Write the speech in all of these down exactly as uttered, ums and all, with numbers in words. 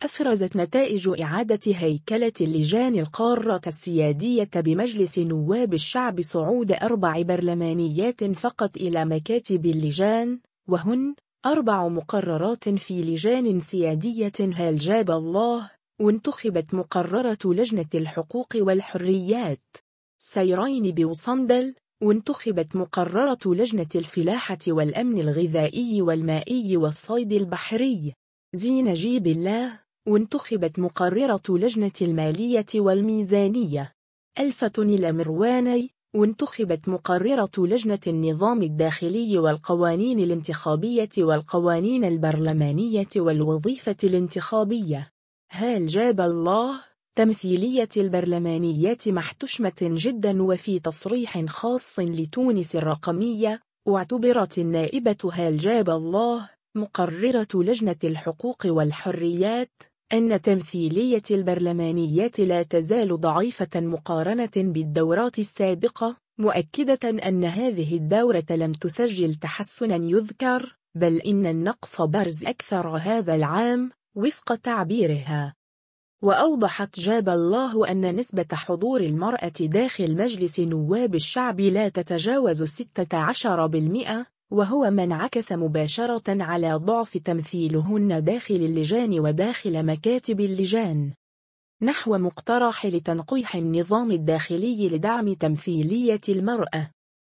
أفرزت نتائج إعادة هيكلة اللجان القارة السيادية بمجلس نواب الشعب صعود أربع برلمانيات فقط إلى مكاتب اللجان، وهن أربع مقررات في لجان سيادية. هل جاب الله؟ وانتخبت مقررة لجنة الحقوق والحريات. سيرين بوصندل، وانتخبت مقررة لجنة الفلاحة والأمن الغذائي والمائي والصيد البحري. زين نجيب الله، وانتخبت مقررة لجنة المالية والميزانية. الفتن الأمرواني، وانتخبت مقررة لجنة النظام الداخلي والقوانين الانتخابية والقوانين البرلمانية والوظيفة الانتخابية. هل جاب الله؟ تمثيلية البرلمانيات محتشمة جدا. وفي تصريح خاص لتونس الرقمية، واعتبرت النائبة هل جاب الله مقررة لجنة الحقوق والحريات أن تمثيلية البرلمانيات لا تزال ضعيفة مقارنة بالدورات السابقة، مؤكدة أن هذه الدورة لم تسجل تحسنا يذكر، بل إن النقص بارز أكثر هذا العام وفق تعبيرها. وأوضحت جاب الله أن نسبة حضور المرأة داخل مجلس نواب الشعب لا تتجاوز ستة عشر بالمئة، وهو ما انعكس مباشرة على ضعف تمثيلهن داخل اللجان وداخل مكاتب اللجان. نحو مقترح لتنقيح النظام الداخلي لدعم تمثيلية المرأة.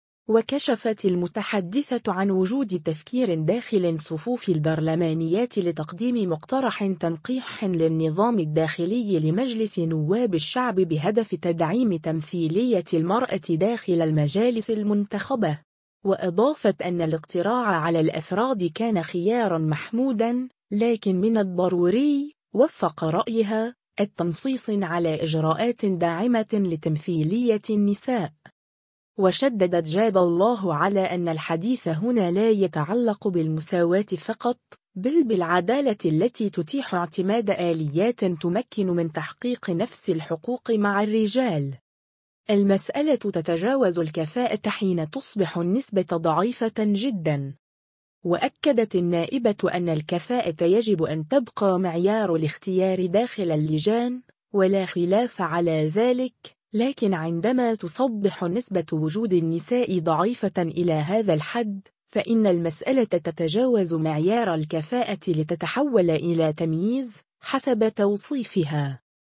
وكشفت المتحدثة عن وجود تفكير داخل صفوف البرلمانيات لتقديم مقترح تنقيح للنظام الداخلي لمجلس نواب الشعب بهدف تدعيم تمثيلية المرأة داخل المجالس المنتخبة. وأضافت أن الاقتراع على الأفراد كان خيارا محمودا، لكن من الضروري وفق رأيها التنصيص على إجراءات داعمة لتمثيلية النساء. وشددت جاب الله على أن الحديث هنا لا يتعلق بالمساواة فقط، بل بالعدالة التي تتيح اعتماد آليات تمكن من تحقيق نفس الحقوق مع الرجال. المسألة تتجاوز الكفاءة حين تصبح النسبة ضعيفة جدا. وأكدت النائبة أن الكفاءة يجب أن تبقى معيار الاختيار داخل اللجان، ولا خلاف على ذلك، لكن عندما تصبح نسبة وجود النساء ضعيفة إلى هذا الحد، فإن المسألة تتجاوز معيار الكفاءة لتتحول إلى تمييز حسب توصيفها.